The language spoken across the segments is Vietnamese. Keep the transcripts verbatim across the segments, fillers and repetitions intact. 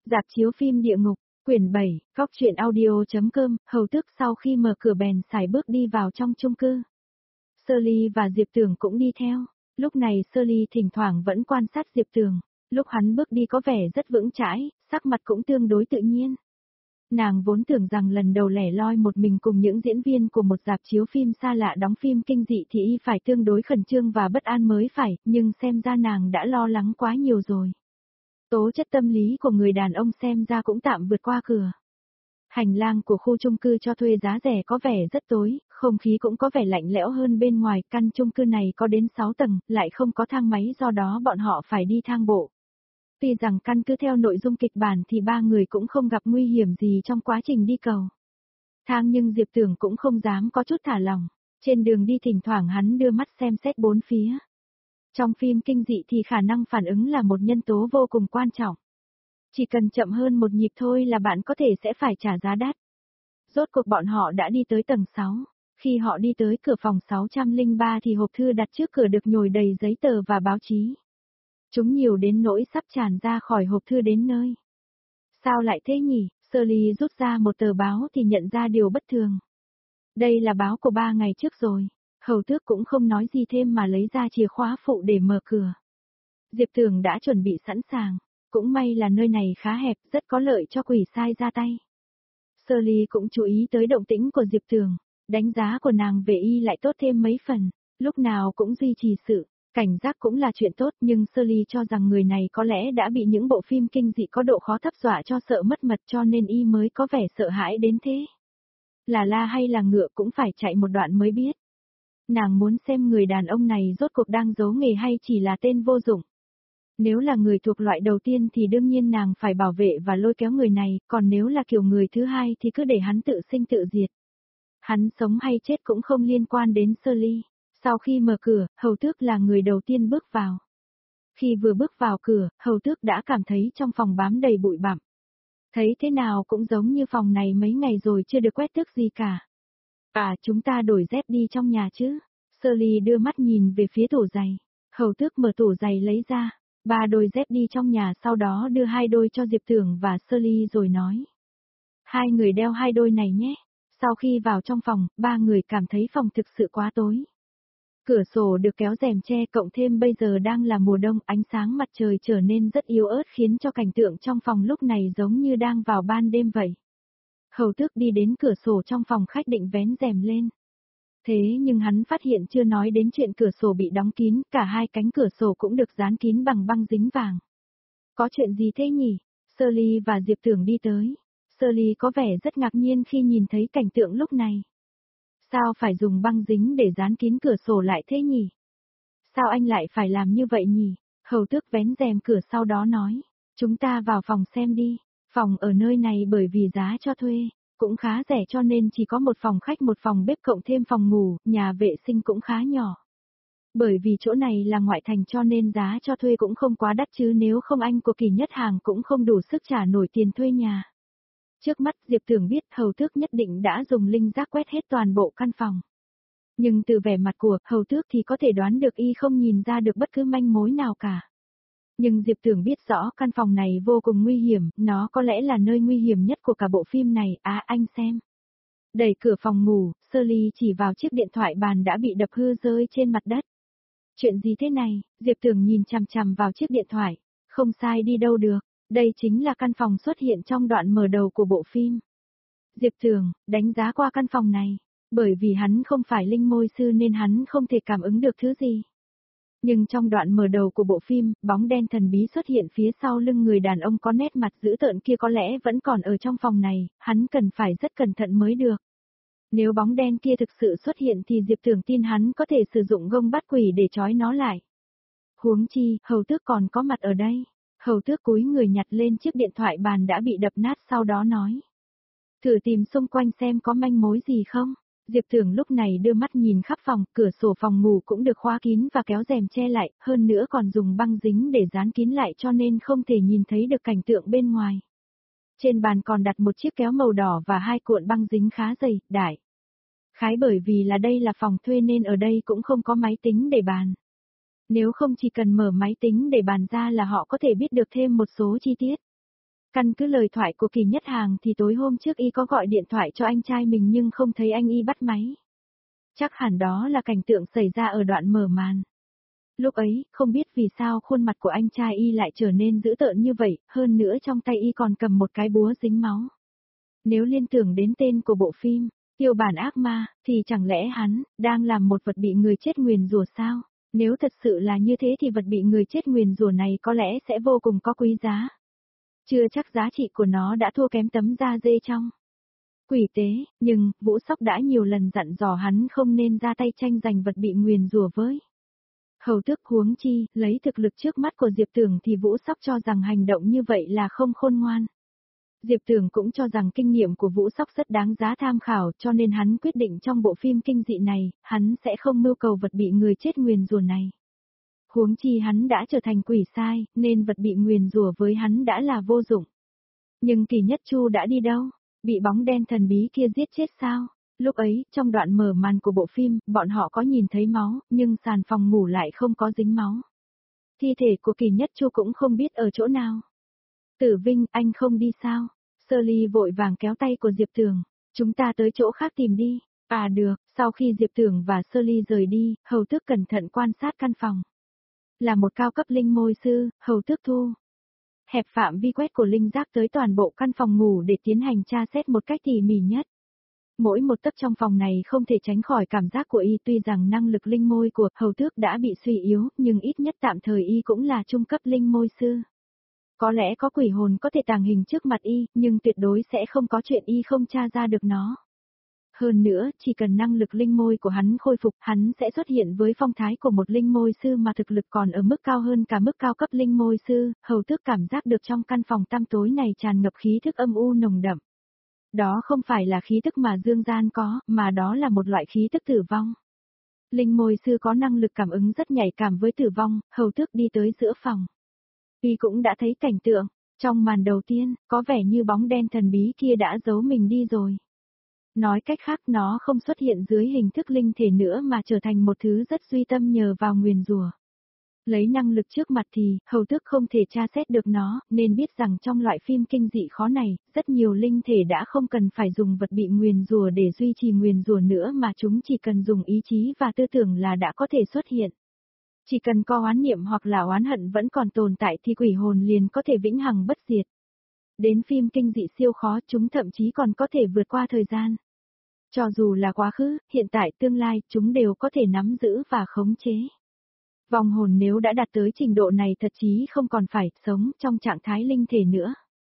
Rạp chiếu phim Địa Ngục, quyển bảy, góc truyện audio.com, Hầu Tước sau khi mở cửa bèn sải bước đi vào trong chung cư. Sơ Ly và Diệp Tưởng cũng đi theo, lúc này Sơ Ly thỉnh thoảng vẫn quan sát Diệp Tưởng, lúc hắn bước đi có vẻ rất vững chãi, sắc mặt cũng tương đối tự nhiên. Nàng vốn tưởng rằng lần đầu lẻ loi một mình cùng những diễn viên của một rạp chiếu phim xa lạ đóng phim kinh dị thì y phải tương đối khẩn trương và bất an mới phải, nhưng xem ra nàng đã lo lắng quá nhiều rồi. Tố chất tâm lý của người đàn ông xem ra cũng tạm vượt qua cửa. Hành lang của khu chung cư cho thuê giá rẻ có vẻ rất tối, không khí cũng có vẻ lạnh lẽo hơn bên ngoài, căn chung cư này có đến sáu tầng, lại không có thang máy do đó bọn họ phải đi thang bộ. Tuy rằng căn cứ theo nội dung kịch bản thì ba người cũng không gặp nguy hiểm gì trong quá trình đi cầu thang, nhưng Diệp Tưởng cũng không dám có chút thả lỏng. Trên đường đi thỉnh thoảng hắn đưa mắt xem xét bốn phía. Trong phim kinh dị thì khả năng phản ứng là một nhân tố vô cùng quan trọng. Chỉ cần chậm hơn một nhịp thôi là bạn có thể sẽ phải trả giá đắt. Rốt cuộc bọn họ đã đi tới tầng sáu. Khi họ đi tới cửa phòng sáu trăm lẻ ba thì hộp thư đặt trước cửa được nhồi đầy giấy tờ và báo chí. Chúng nhiều đến nỗi sắp tràn ra khỏi hộp thư đến nơi. Sao lại thế nhỉ? Sơ Ly rút ra một tờ báo thì nhận ra điều bất thường. Đây là báo của ba ngày trước rồi. Hầu Tước cũng không nói gì thêm mà lấy ra chìa khóa phụ để mở cửa. Diệp Tưởng đã chuẩn bị sẵn sàng. Cũng may là nơi này khá hẹp, rất có lợi cho quỷ sai ra tay. Sơ Ly cũng chú ý tới động tĩnh của Diệp Tưởng. Đánh giá của nàng về y lại tốt thêm mấy phần. Lúc nào cũng duy trì sự cảnh giác cũng là chuyện tốt, nhưng Sơ Ly cho rằng người này có lẽ đã bị những bộ phim kinh dị có độ khó thấp dọa cho sợ mất mật cho nên y mới có vẻ sợ hãi đến thế. Là la hay là ngựa cũng phải chạy một đoạn mới biết. Nàng muốn xem người đàn ông này rốt cuộc đang giấu nghề hay chỉ là tên vô dụng. Nếu là người thuộc loại đầu tiên thì đương nhiên nàng phải bảo vệ và lôi kéo người này, còn nếu là kiểu người thứ hai thì cứ để hắn tự sinh tự diệt. Hắn sống hay chết cũng không liên quan đến Sơ Ly. Sau khi mở cửa, Hầu Tước là người đầu tiên bước vào. Khi vừa bước vào cửa, Hầu Tước đã cảm thấy trong phòng bám đầy bụi bặm. Thấy thế nào cũng giống như phòng này mấy ngày rồi chưa được quét tước gì cả. À, chúng ta đổi dép đi trong nhà chứ? Sơ Ly đưa mắt nhìn về phía tủ giày. Hầu Tước mở tủ giày lấy ra ba đôi dép đi trong nhà, sau đó đưa hai đôi cho Diệp Tưởng và Sơ Ly rồi nói. Hai người đeo hai đôi này nhé. Sau khi vào trong phòng, ba người cảm thấy phòng thực sự quá tối. Cửa sổ được kéo rèm che, cộng thêm bây giờ đang là mùa đông, ánh sáng mặt trời trở nên rất yếu ớt khiến cho cảnh tượng trong phòng lúc này giống như đang vào ban đêm vậy. Hầu Tước đi đến cửa sổ trong phòng khách định vén rèm lên. Thế nhưng hắn phát hiện chưa nói đến chuyện cửa sổ bị đóng kín, cả hai cánh cửa sổ cũng được dán kín bằng băng dính vàng. Có chuyện gì thế nhỉ? Sơ Ly và Diệp Tưởng đi tới. Sơ Ly có vẻ rất ngạc nhiên khi nhìn thấy cảnh tượng lúc này. Sao phải dùng băng dính để dán kín cửa sổ lại thế nhỉ? Sao anh lại phải làm như vậy nhỉ? Hầu Tước vén rèm cửa sau đó nói. Chúng ta vào phòng xem đi. Phòng ở nơi này bởi vì giá cho thuê cũng khá rẻ cho nên chỉ có một phòng khách, một phòng bếp cộng thêm phòng ngủ, nhà vệ sinh cũng khá nhỏ. Bởi vì chỗ này là ngoại thành cho nên giá cho thuê cũng không quá đắt, chứ nếu không anh của Kỳ Nhất Hàng cũng không đủ sức trả nổi tiền thuê nhà. Trước mắt Diệp Tưởng biết Hầu Tước nhất định đã dùng linh giác quét hết toàn bộ căn phòng. Nhưng từ vẻ mặt của Hầu Tước thì có thể đoán được y không nhìn ra được bất cứ manh mối nào cả. Nhưng Diệp Tưởng biết rõ căn phòng này vô cùng nguy hiểm, nó có lẽ là nơi nguy hiểm nhất của cả bộ phim này. À, anh xem. Đẩy cửa phòng ngủ, Sơ Ly chỉ vào chiếc điện thoại bàn đã bị đập hư rơi trên mặt đất. Chuyện gì thế này? Diệp Tưởng nhìn chằm chằm vào chiếc điện thoại. Không sai đi đâu được. Đây chính là căn phòng xuất hiện trong đoạn mở đầu của bộ phim. Diệp Tưởng đánh giá qua căn phòng này. Bởi vì hắn không phải linh môi sư nên hắn không thể cảm ứng được thứ gì. Nhưng trong đoạn mở đầu của bộ phim, bóng đen thần bí xuất hiện phía sau lưng người đàn ông có nét mặt dữ tợn kia có lẽ vẫn còn ở trong phòng này, hắn cần phải rất cẩn thận mới được. Nếu bóng đen kia thực sự xuất hiện thì Diệp Tưởng tin hắn có thể sử dụng gông bắt quỷ để trói nó lại. Huống chi, Hầu Tước còn có mặt ở đây. Hầu Tước cúi người nhặt lên chiếc điện thoại bàn đã bị đập nát sau đó nói. Thử tìm xung quanh xem có manh mối gì không. Diệp Tưởng lúc này đưa mắt nhìn khắp phòng, cửa sổ phòng ngủ cũng được khóa kín và kéo rèm che lại, hơn nữa còn dùng băng dính để dán kín lại cho nên không thể nhìn thấy được cảnh tượng bên ngoài. Trên bàn còn đặt một chiếc kéo màu đỏ và hai cuộn băng dính khá dày, đại. Khái bởi vì là đây là phòng thuê nên ở đây cũng không có máy tính để bàn. Nếu không chỉ cần mở máy tính để bàn ra là họ có thể biết được thêm một số chi tiết. Căn cứ lời thoại của Kỳ Nhất Hàng thì tối hôm trước y có gọi điện thoại cho anh trai mình nhưng không thấy anh y bắt máy. Chắc hẳn đó là cảnh tượng xảy ra ở đoạn mở màn. Lúc ấy, không biết vì sao khuôn mặt của anh trai y lại trở nên dữ tợn như vậy, hơn nữa trong tay y còn cầm một cái búa dính máu. Nếu liên tưởng đến tên của bộ phim, Tiêu Bản Ác Ma, thì chẳng lẽ hắn đang làm một vật bị người chết nguyền rủa sao? Nếu thật sự là như thế thì vật bị người chết nguyền rủa này có lẽ sẽ vô cùng có quý giá. Chưa chắc giá trị của nó đã thua kém tấm da dê trong quỷ tế, nhưng Vũ Sóc đã nhiều lần dặn dò hắn không nên ra tay tranh giành vật bị nguyền rủa với Hầu Tước. Huống chi, lấy thực lực trước mắt của Diệp Tưởng thì Vũ Sóc cho rằng hành động như vậy là không khôn ngoan. Diệp Tưởng cũng cho rằng kinh nghiệm của Vũ Sóc rất đáng giá tham khảo, cho nên hắn quyết định trong bộ phim kinh dị này, hắn sẽ không mưu cầu vật bị người chết nguyền rủa này. Huống chi hắn đã trở thành quỷ sai, nên vật bị nguyền rủa với hắn đã là vô dụng. Nhưng Kỳ Nhất Chu đã đi đâu? Bị bóng đen thần bí kia giết chết sao? Lúc ấy, trong đoạn mở màn của bộ phim, bọn họ có nhìn thấy máu, nhưng sàn phòng ngủ lại không có dính máu. Thi thể của Kỳ Nhất Chu cũng không biết ở chỗ nào. Tử Vinh, anh không đi sao? Sơ Ly vội vàng kéo tay của Diệp Tưởng. Chúng ta tới chỗ khác tìm đi. À được, sau khi Diệp Tưởng và Sơ Ly rời đi, Hầu Tước cẩn thận quan sát căn phòng. Là một cao cấp linh môi sư, Hầu Tước thu hẹp phạm vi quét của linh giác tới toàn bộ căn phòng ngủ để tiến hành tra xét một cách tỉ mỉ nhất. Mỗi một tấc trong phòng này không thể tránh khỏi cảm giác của y, tuy rằng năng lực linh môi của Hầu Tước đã bị suy yếu, nhưng ít nhất tạm thời y cũng là trung cấp linh môi sư. Có lẽ có quỷ hồn có thể tàng hình trước mặt y, nhưng tuyệt đối sẽ không có chuyện y không tra ra được nó. Hơn nữa, chỉ cần năng lực linh môi của hắn khôi phục, hắn sẽ xuất hiện với phong thái của một linh môi sư mà thực lực còn ở mức cao hơn cả mức cao cấp linh môi sư. Hầu Tước cảm giác được trong căn phòng tăm tối này tràn ngập khí thức âm u nồng đậm. Đó không phải là khí tức mà dương gian có, mà đó là một loại khí tức tử vong. Linh môi sư có năng lực cảm ứng rất nhạy cảm với tử vong. Hầu Tước đi tới giữa phòng. Y cũng đã thấy cảnh tượng, trong màn đầu tiên, có vẻ như bóng đen thần bí kia đã giấu mình đi rồi. Nói cách khác, nó không xuất hiện dưới hình thức linh thể nữa mà trở thành một thứ rất duy tâm nhờ vào nguyền rủa. Lấy năng lực trước mặt thì, Hầu Tước không thể tra xét được nó, nên biết rằng trong loại phim kinh dị khó này, rất nhiều linh thể đã không cần phải dùng vật bị nguyền rủa để duy trì nguyền rủa nữa mà chúng chỉ cần dùng ý chí và tư tưởng là đã có thể xuất hiện. Chỉ cần có oán niệm hoặc là oán hận vẫn còn tồn tại thì quỷ hồn liền có thể vĩnh hằng bất diệt. Đến phim kinh dị siêu khó, chúng thậm chí còn có thể vượt qua thời gian. Cho dù là quá khứ, hiện tại, tương lai, chúng đều có thể nắm giữ và khống chế. Vong hồn nếu đã đạt tới trình độ này thật chí không còn phải sống trong trạng thái linh thể nữa.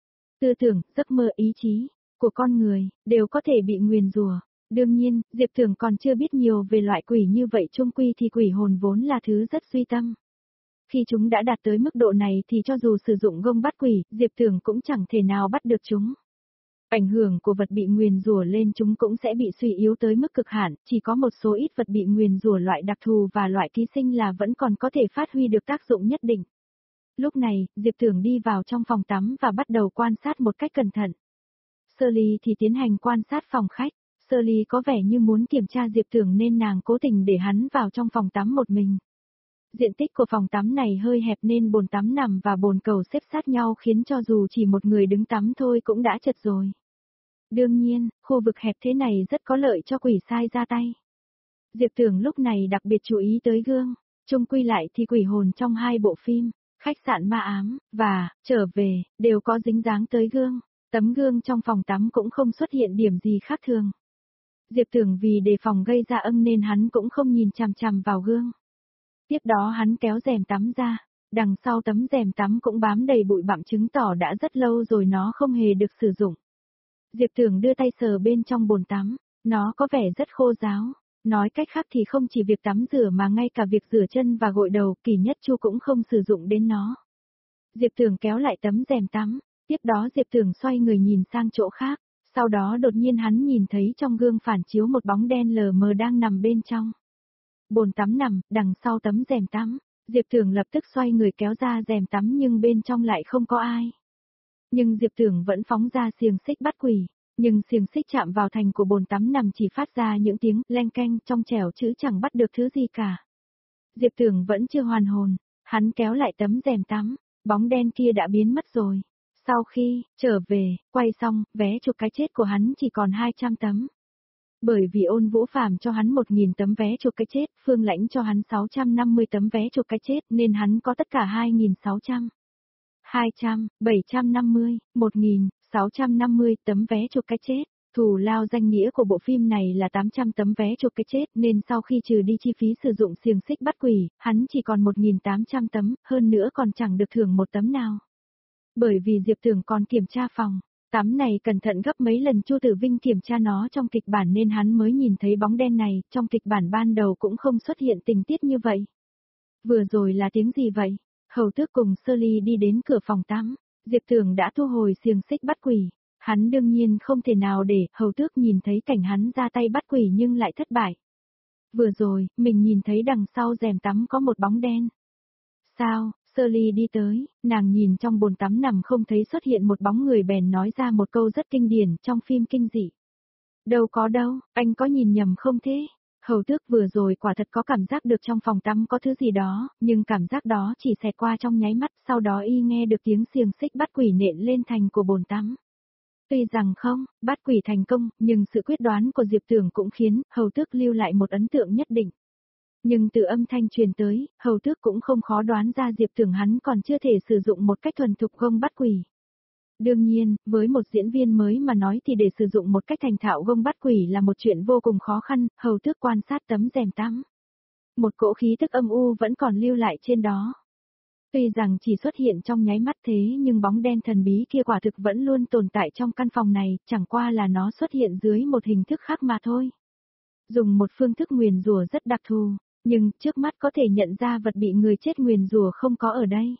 Tư tưởng, giấc mơ, ý chí của con người đều có thể bị nguyền rủa. Đương nhiên, Diệp Tưởng còn chưa biết nhiều về loại quỷ như vậy, chung quy thì quỷ hồn vốn là thứ rất duy tâm. Khi chúng đã đạt tới mức độ này thì cho dù sử dụng gông bắt quỷ, Diệp Tưởng cũng chẳng thể nào bắt được chúng. Ảnh hưởng của vật bị nguyền rủa lên chúng cũng sẽ bị suy yếu tới mức cực hạn, chỉ có một số ít vật bị nguyền rủa loại đặc thù và loại ký sinh là vẫn còn có thể phát huy được tác dụng nhất định. Lúc này, Diệp Tưởng đi vào trong phòng tắm và bắt đầu quan sát một cách cẩn thận. Sơ Ly thì tiến hành quan sát phòng khách. Sơ Ly có vẻ như muốn kiểm tra Diệp Tưởng nên nàng cố tình để hắn vào trong phòng tắm một mình. Diện tích của phòng tắm này hơi hẹp nên bồn tắm nằm và bồn cầu xếp sát nhau khiến cho dù chỉ một người đứng tắm thôi cũng đã chật rồi. Đương nhiên, khu vực hẹp thế này rất có lợi cho quỷ sai ra tay. Diệp Tưởng lúc này đặc biệt chú ý tới gương. Chung quy lại thì quỷ hồn trong hai bộ phim, Khách sạn ma ám, và Trở về, đều có dính dáng tới gương. Tấm gương trong phòng tắm cũng không xuất hiện điểm gì khác thường. Diệp Tưởng vì đề phòng gây ra âm nên hắn cũng không nhìn chằm chằm vào gương. Tiếp đó hắn kéo rèm tắm ra, đằng sau tấm rèm tắm cũng bám đầy bụi bặm chứng tỏ đã rất lâu rồi nó không hề được sử dụng. Diệp Tưởng đưa tay sờ bên trong bồn tắm, nó có vẻ rất khô ráo. Nói cách khác thì không chỉ việc tắm rửa mà ngay cả việc rửa chân và gội đầu, Kỳ Nhất Chu cũng không sử dụng đến nó. Diệp Tưởng kéo lại tấm rèm tắm, tiếp đó Diệp Tưởng xoay người nhìn sang chỗ khác. Sau đó đột nhiên hắn nhìn thấy trong gương phản chiếu một bóng đen lờ mờ đang nằm bên trong bồn tắm nằm, đằng sau tấm rèm tắm. Diệp Tưởng lập tức xoay người kéo ra rèm tắm nhưng bên trong lại không có ai. Nhưng Diệp Tưởng vẫn phóng ra xiềng xích bắt quỷ, nhưng xiềng xích chạm vào thành của bồn tắm nằm chỉ phát ra những tiếng leng keng trong trẻo chứ chẳng bắt được thứ gì cả. Diệp Tưởng vẫn chưa hoàn hồn, hắn kéo lại tấm rèm tắm, bóng đen kia đã biến mất rồi. Sau khi trở về, quay xong, vé chụp cái chết của hắn chỉ còn hai trăm tấm. Bởi vì Ôn Vũ Phàm cho hắn một nghìn tấm vé chụp cái chết, Phương Lãnh cho hắn sáu trăm năm mươi tấm vé chụp cái chết nên hắn có tất cả hai nghìn sáu trăm. hai trăm, bảy trăm năm mươi, một nghìn, sáu trăm năm mươi tấm vé chụp cái chết. Thù lao danh nghĩa của bộ phim này là tám trăm tấm vé chụp cái chết nên sau khi trừ đi chi phí sử dụng xiềng xích bắt quỷ, hắn chỉ còn một nghìn tám trăm tấm, hơn nữa còn chẳng được thưởng một tấm nào. Bởi vì Diệp Tưởng còn kiểm tra phòng, tấm này cẩn thận gấp mấy lần Chu Tử Vinh kiểm tra nó trong kịch bản nên hắn mới nhìn thấy bóng đen này, trong kịch bản ban đầu cũng không xuất hiện tình tiết như vậy. Vừa rồi là tiếng gì vậy? Hầu Tước cùng Sơ Ly đi đến cửa phòng tắm, Diệp Tưởng đã thu hồi xiềng xích bắt quỷ. Hắn đương nhiên không thể nào để Hầu Tước nhìn thấy cảnh hắn ra tay bắt quỷ nhưng lại thất bại. Vừa rồi, mình nhìn thấy đằng sau rèm tắm có một bóng đen. Sao? Sơ Ly đi tới, nàng nhìn trong bồn tắm nằm không thấy xuất hiện một bóng người bèn nói ra một câu rất kinh điển trong phim kinh dị. Đâu có đâu, anh có nhìn nhầm không thế? Hầu Tước vừa rồi quả thật có cảm giác được trong phòng tắm có thứ gì đó, nhưng cảm giác đó chỉ xẹt qua trong nháy mắt, sau đó y nghe được tiếng xiềng xích bắt quỷ nện lên thành của bồn tắm. Tuy rằng không, bắt quỷ thành công, nhưng sự quyết đoán của Diệp Tưởng cũng khiến Hầu Tước lưu lại một ấn tượng nhất định. Nhưng từ âm thanh truyền tới, Hầu Tước cũng không khó đoán ra Diệp Tưởng hắn còn chưa thể sử dụng một cách thuần thục gông bắt quỷ. Đương nhiên, với một diễn viên mới mà nói thì để sử dụng một cách thành thạo gông bắt quỷ là một chuyện vô cùng khó khăn, Hầu Tước quan sát tấm rèm tắm. Một cỗ khí tức âm u vẫn còn lưu lại trên đó. Tuy rằng chỉ xuất hiện trong nháy mắt thế nhưng bóng đen thần bí kia quả thực vẫn luôn tồn tại trong căn phòng này, chẳng qua là nó xuất hiện dưới một hình thức khác mà thôi. Dùng một phương thức nguyền rủa rất đặc thù, nhưng trước mắt có thể nhận ra vật bị người chết nguyền rủa không có ở đây.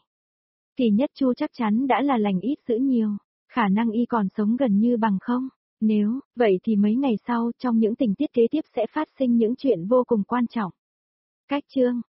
Kỳ Nhất Chu chắc chắn đã là lành ít dữ nhiều, khả năng y còn sống gần như bằng không. Nếu, vậy thì mấy ngày sau trong những tình tiết kế tiếp sẽ phát sinh những chuyện vô cùng quan trọng. Cách chương